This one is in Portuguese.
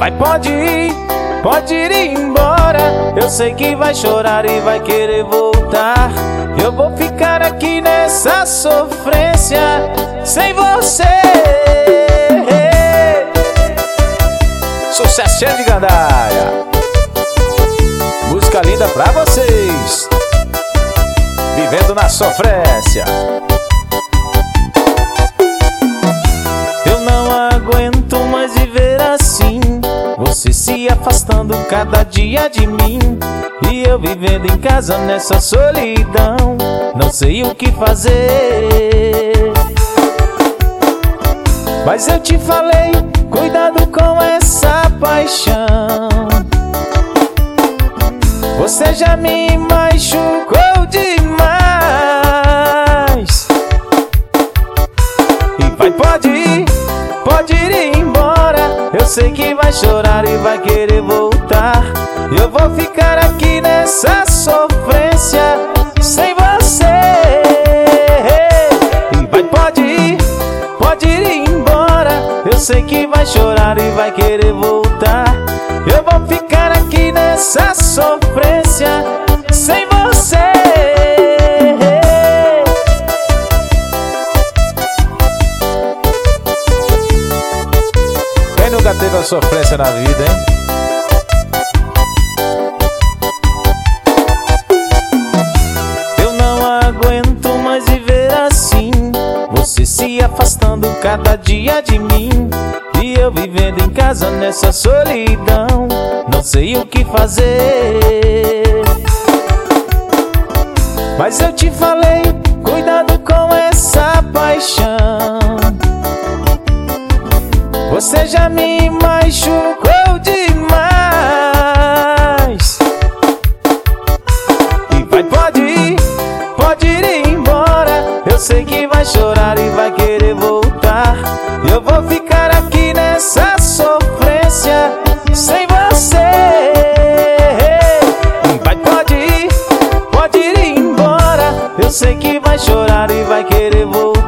vai, pode ir embora. Eu sei que vai chorar e vai querer voltar. Eu vou ficar aqui nessa sofrência sem você. Sucesso de Gandaia, música linda pra vocês, vivendo na sofrência. Eu não aguento mais viver assim, você se afastando cada dia de mim, e eu vivendo em casa nessa solidão, não sei o que fazer. Mas eu te falei, cuidado com essa paixão. Você já me machucou demais. E vai, pode ir embora. Eu sei que vai chorar e vai querer voltar. Eu vou ficar aqui nessa sofrência sem você. E vai, pode ir embora. Eu sei que vai chorar e vai querer voltar. Eu vou ficar aqui nessa sofrência sem você. Quem nunca teve a sofrência na vida, hein? Eu não aguento mais viver assim, você se afastando cada dia de mim, e eu vivendo em casa nessa solidão, não sei o que fazer. Mas eu te falei, cuidado com essa paixão. Você já me machucou demais. E vai, pode ir embora. Eu sei que vai chorar e vai querer voltar. Eu vou ficar aqui nessa sofrência sem você. E vai, pode ir embora. Eu sei que vai chorar e vai querer voltar.